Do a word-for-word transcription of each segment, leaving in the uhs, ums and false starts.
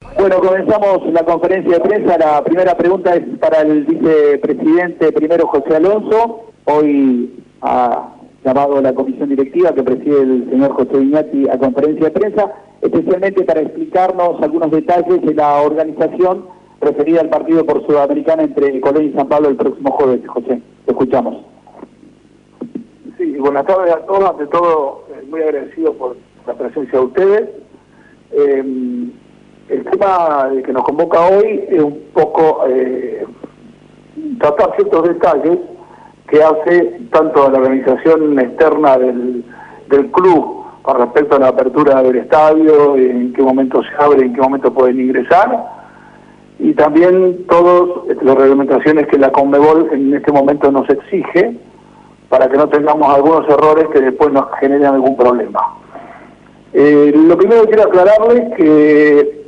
Bueno, comenzamos la conferencia de prensa. La primera pregunta es para el vicepresidente primero José Alonso. Hoy ha llamado a la comisión directiva que preside el señor José Iñati a conferencia de prensa, especialmente para explicarnos algunos detalles de la organización referida al partido por Sudamericana entre Colón y San Pablo el próximo jueves. José, te escuchamos. Sí, buenas tardes a todos. Ante todo, eh, muy agradecido por la presencia de ustedes. Eh, el tema que nos convoca hoy es un poco eh, tratar ciertos detalles que hace tanto a la organización externa del, del club con respecto a la apertura del estadio, en qué momento se abre, en qué momento pueden ingresar, y también todas las reglamentaciones que la Conmebol en este momento nos exige para que no tengamos algunos errores que después nos generen algún problema. Eh, lo primero que quiero aclararles es que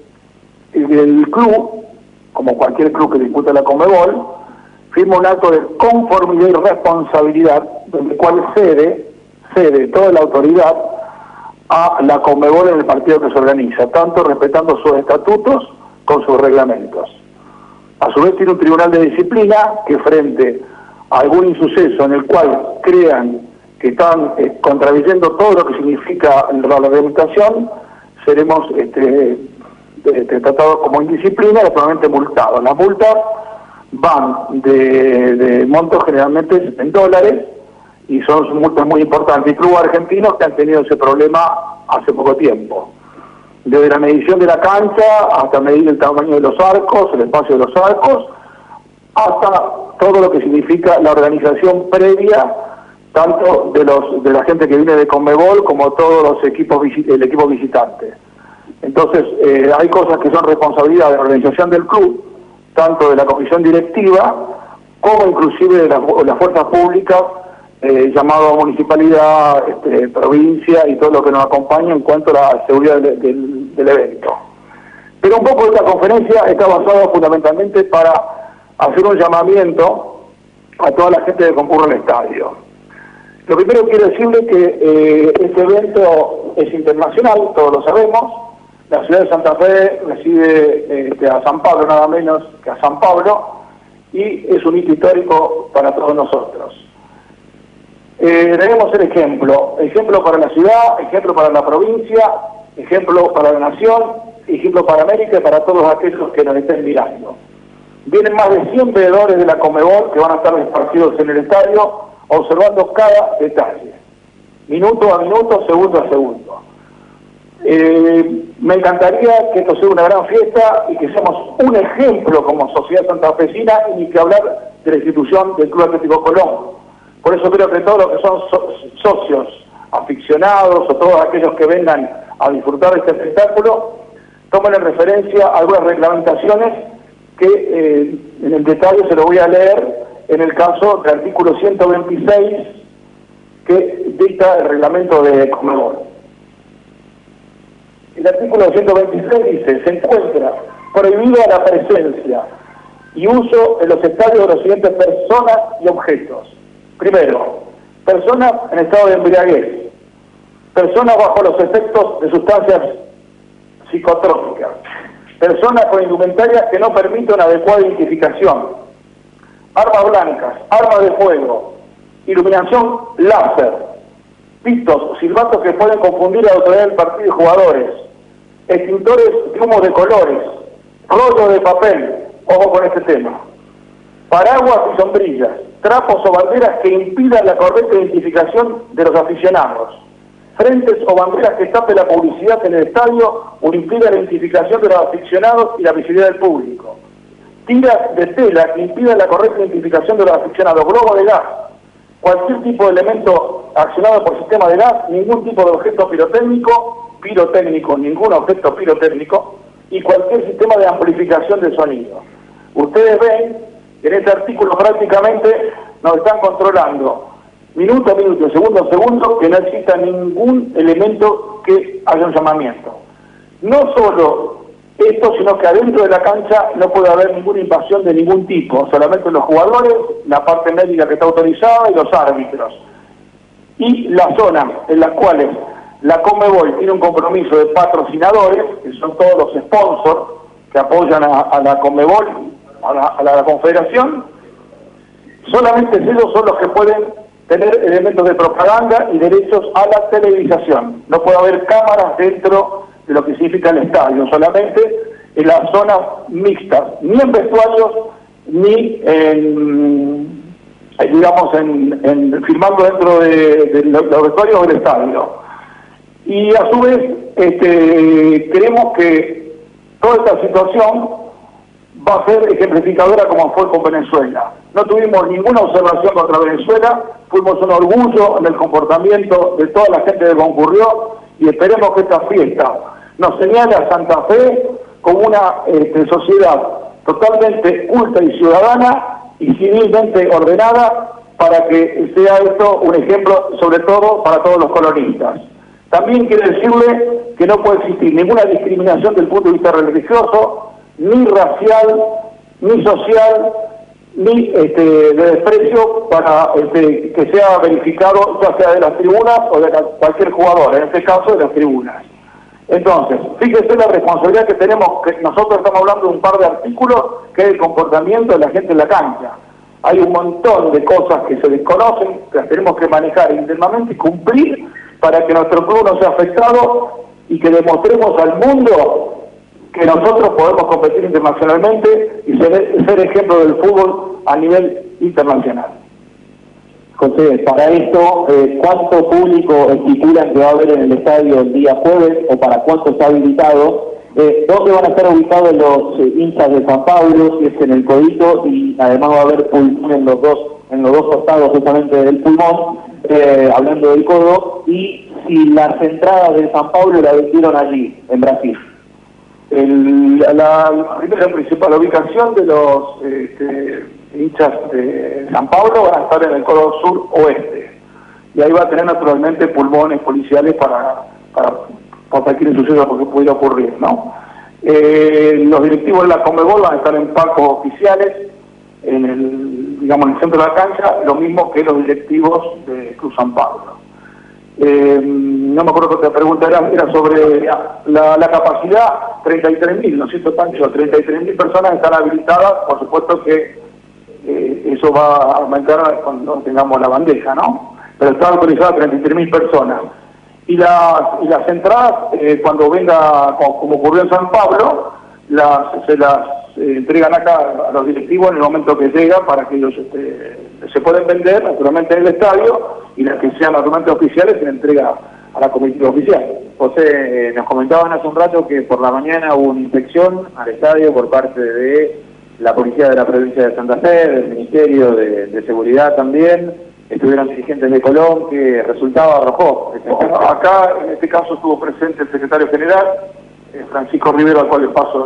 el club, como cualquier club que disputa la Conmebol, firma un acto de conformidad y responsabilidad, donde el cual cede, cede toda la autoridad a la Conmebol en el partido que se organiza, tanto respetando sus estatutos con sus reglamentos. A su vez tiene un tribunal de disciplina que frente a algún insuceso en el cual crean que están eh, contradiciendo todo lo que significa la reglamentación, seremos este, este, tratados como indisciplina y probablemente multados. Las multas van de, de montos generalmente en dólares y son multas muy importantes. Y clubes argentinos que han tenido ese problema hace poco tiempo. Desde la medición de la cancha hasta medir el tamaño de los arcos, el espacio de los arcos, hasta todo lo que significa la organización previa, tanto de los de la gente que viene de Conmebol como todos los equipos el equipo visitante. Entonces, eh, hay cosas que son responsabilidad de la organización del club, tanto de la comisión directiva, como inclusive de las, las fuerzas públicas, eh, llamado municipalidad, este, provincia y todo lo que nos acompaña en cuanto a la seguridad del, del, del evento. Pero un poco esta conferencia está basada fundamentalmente para hacer un llamamiento a toda la gente que concurre al estadio. Lo primero que quiero decirle es que eh, este evento es internacional, todos lo sabemos. La ciudad de Santa Fe recibe este, a San Pablo nada menos que a San Pablo y es un hito histórico para todos nosotros. Eh, debemos ser ejemplo, ejemplo para la ciudad, ejemplo para la provincia, ejemplo para la nación, ejemplo para América y para todos aquellos que nos estén mirando. Vienen más de cien veedores de la Conmebol que van a estar esparcidos en el estadio observando cada detalle, minuto a minuto, segundo a segundo. Eh, me encantaría que esto sea una gran fiesta y que seamos un ejemplo como sociedad santafesina y ni que hablar de la institución del Club Atlético Colón. Por eso creo que todos los que son so socios, aficionados o todos aquellos que vengan a disfrutar de este espectáculo, tomen en referencia algunas reglamentaciones que eh, en el detalle se lo voy a leer en el caso del artículo ciento veintiséis que dicta el reglamento de Conmebol. El artículo ciento veintiséis dice: se encuentra prohibida la presencia y uso en los estadios de las siguientes personas y objetos. Primero, personas en estado de embriaguez, personas bajo los efectos de sustancias psicotrópicas, personas con indumentaria que no permiten una adecuada identificación, armas blancas, armas de fuego, iluminación láser, pitos, silbatos que pueden confundir a la autoridad del partido y jugadores, extintores de humo de colores, rollo de papel, ojo con este tema, paraguas y sombrillas, trapos o banderas que impidan la correcta identificación de los aficionados, frentes o banderas que tapen la publicidad en el estadio o impidan la identificación de los aficionados y la visibilidad del público, tiras de tela que impidan la correcta identificación de los aficionados, globos de gas, cualquier tipo de elemento accionado por sistema de gas, ningún tipo de objeto pirotécnico, pirotécnico, ningún objeto pirotécnico, y cualquier sistema de amplificación de sonido. Ustedes ven que en este artículo prácticamente nos están controlando minuto a minuto, segundo a segundo, que no exista ningún elemento que haya un llamamiento. No solo esto, sino que adentro de la cancha no puede haber ninguna invasión de ningún tipo, solamente los jugadores, la parte médica que está autorizada y los árbitros. Y las zonas en las cuales la Conmebol tiene un compromiso de patrocinadores, que son todos los sponsors que apoyan a, a la Conmebol, a la, a la Confederación, solamente ellos son los que pueden tener elementos de propaganda y derechos a la televisación. No puede haber cámaras dentro de lo que significa el estadio, solamente en las zonas mixtas, ni en vestuarios, ni en, digamos, en, en filmando dentro de, de los vestuarios del estadio. Y a su vez, este, creemos que toda esta situación va a ser ejemplificadora como fue con Venezuela. No tuvimos ninguna observación contra Venezuela, fuimos un orgullo en el comportamiento de toda la gente que concurrió y esperemos que esta fiesta nos señale a Santa Fe como una este, sociedad totalmente culta y ciudadana y civilmente ordenada para que sea esto un ejemplo sobre todo para todos los colonistas. También quiero decirle que no puede existir ninguna discriminación desde el punto de vista religioso, ni racial, ni social, ni este, de desprecio para este, que sea verificado ya sea de las tribunas o de la, cualquier jugador, en este caso de las tribunas. Entonces, fíjese la responsabilidad que tenemos, que nosotros estamos hablando de un par de artículos, que es el comportamiento de la gente en la cancha. Hay un montón de cosas que se desconocen, que las tenemos que manejar internamente y cumplir para que nuestro club no sea afectado y que demostremos al mundo que nosotros podemos competir internacionalmente y ser, ser ejemplo del fútbol a nivel internacional. José, para esto, eh, ¿cuánto público estipulan que va a haber en el estadio el día jueves o para cuánto está habilitado? Eh, ¿Dónde van a estar ubicados los eh, hinchas de San Pablo, si es en el Codito, y además va a haber pulmón en los dos, en los dos costados justamente del pulmón, eh, hablando del codo, y si las entradas de San Pablo la vendieron allí, en Brasil? El, la, la primera principal ubicación de los este, hinchas de San Pablo van a estar en el codo sur-oeste. Y ahí va a tener naturalmente pulmones policiales para, para, para cualquier suceso que pudiera ocurrir, ¿no? Eh, los directivos de la Conmebol van a estar en palcos oficiales, en el, digamos, en el centro de la cancha, lo mismo que los directivos de Club San Pablo. Eh, no me acuerdo que otra pregunta era, era sobre la, la capacidad, treinta y tres mil, ¿no es cierto, Pancho? treinta y tres mil personas están habilitadas, por supuesto que eh, eso va a aumentar cuando tengamos la bandeja, ¿no? Pero están autorizadas treinta y tres mil personas. Y las, y las entradas, eh, cuando venga, como, como ocurrió en San Pablo, las, se las eh, entregan acá a los directivos en el momento que llega para que ellos este, se pueden vender naturalmente en el estadio y las que sean naturalmente oficiales se le entrega a la comitiva oficial. José, eh, nos comentaban hace un rato que por la mañana hubo una inspección al estadio por parte de la Policía de la Provincia de Santa Fe, del Ministerio de, de Seguridad también, estuvieron dirigentes de Colón, ¿qué resultado arrojó? Bueno, acá en este caso estuvo presente el secretario general, eh, Francisco Rivero, al cual le paso.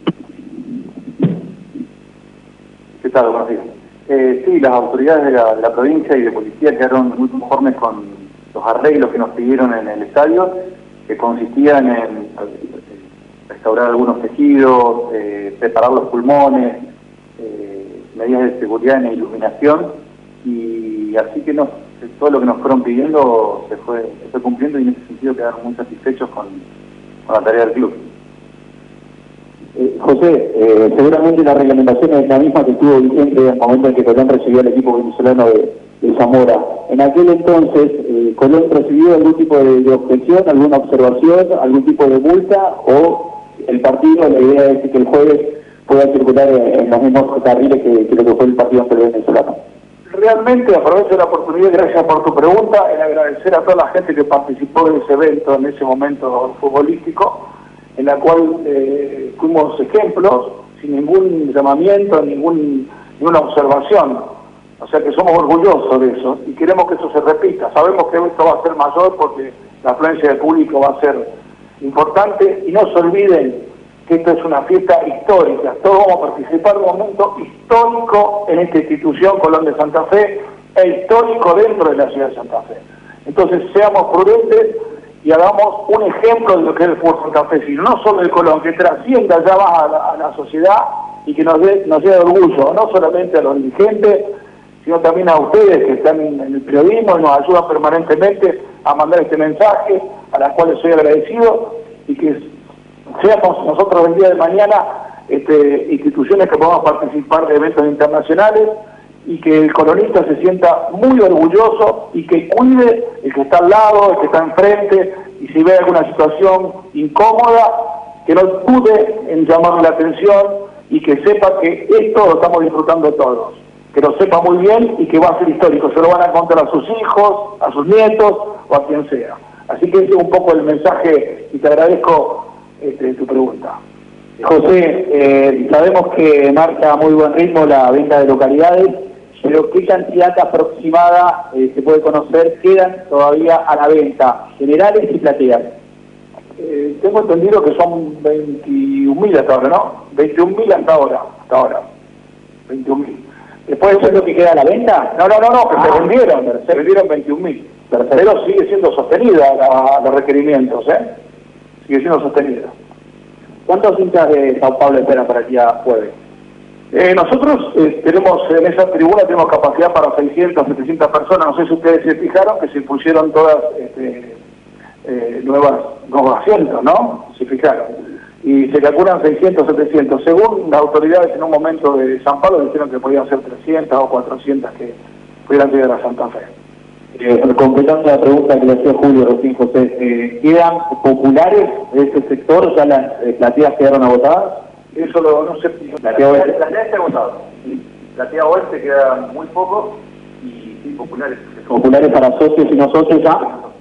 ¿Qué tal? Buenos días. Eh, sí, las autoridades de la, de la provincia y de policía quedaron muy conformes con los arreglos que nos pidieron en el estadio, que consistían en restaurar algunos tejidos, eh, preparar los pulmones, eh, medidas de seguridad en la iluminación, y así que nos, todo lo que nos fueron pidiendo se fue, se fue cumpliendo, y en ese sentido quedaron muy satisfechos con, con la tarea del club. Eh, José, eh, seguramente la reglamentación es la misma que estuvo vigente en el momento en que Colón recibió al equipo venezolano de, de Zamora. En aquel entonces, eh, ¿Colón recibió algún tipo de, de objeción, alguna observación, algún tipo de multa, o el partido, la idea es que el jueves pueda circular en, en los mismos carriles que, que lo que fue el partido ante el venezolano? Realmente aprovecho la oportunidad, gracias por tu pregunta, en agradecer a toda la gente que participó de ese evento, en ese momento futbolístico, en la cual eh, fuimos ejemplos, sin ningún llamamiento, ningún, ninguna observación. O sea que somos orgullosos de eso y queremos que eso se repita. Sabemos que esto va a ser mayor porque la afluencia del público va a ser importante, y no se olviden que esto es una fiesta histórica. Todos vamos a participar de un momento histórico en esta institución Colón de Santa Fe, e histórico dentro de la ciudad de Santa Fe. Entonces seamos prudentes y hagamos un ejemplo de lo que es el fútbol santafesino, no solo el Colón, que trascienda ya más a la, a la sociedad y que nos dé nos dé orgullo, no solamente a los dirigentes, sino también a ustedes que están en el periodismo y nos ayudan permanentemente a mandar este mensaje, a las cuales soy agradecido, y que seamos nosotros el día de mañana este, instituciones que podamos participar de eventos internacionales y que el colonista se sienta muy orgulloso y que cuide el que está al lado, el que está enfrente, y si ve alguna situación incómoda, que no dude en llamarle la atención y que sepa que esto lo estamos disfrutando todos, que lo sepa muy bien y que va a ser histórico, se lo van a contar a sus hijos, a sus nietos o a quien sea. Así que ese es un poco el mensaje y te agradezco este, tu pregunta. José, eh, sabemos que marcha a muy buen ritmo la venta de localidades, pero ¿qué cantidad aproximada eh, se puede conocer quedan todavía a la venta, generales y plateas? Eh, tengo entendido que son veintiún mil hasta ahora, ¿no? veintiún mil hasta ahora, hasta ahora. veintiún mil. ¿Después eso es lo que queda a la venta? No, no, no, no, que ah, se vendieron, se vendieron veintiún mil. Pero sigue siendo sostenida la, los requerimientos, ¿eh? Sigue siendo sostenida. ¿Cuántos hinchas de Sao Paulo esperan para el día jueves? Eh, nosotros eh, tenemos en esa tribuna tenemos capacidad para seiscientas, setecientas personas. No sé si ustedes se fijaron que se pusieron todas este, eh, nuevas, nuevos asientos, ¿no? Se fijaron. Y se calculan seiscientos, setecientos. Según las autoridades en un momento de San Pablo dijeron que podían ser trescientas o cuatrocientas que pudieran llegar a Santa Fe. Eh, completando la pregunta que le hacía Julio recién, José, eh, ¿quedan populares de ese sector? ¿Ya las eh, plateas quedaron agotadas? Eso lo, no sé. Platea oeste. Platea está agotado. Platea oeste queda muy poco y sí, populares. ¿Populares para socios y no socios ya?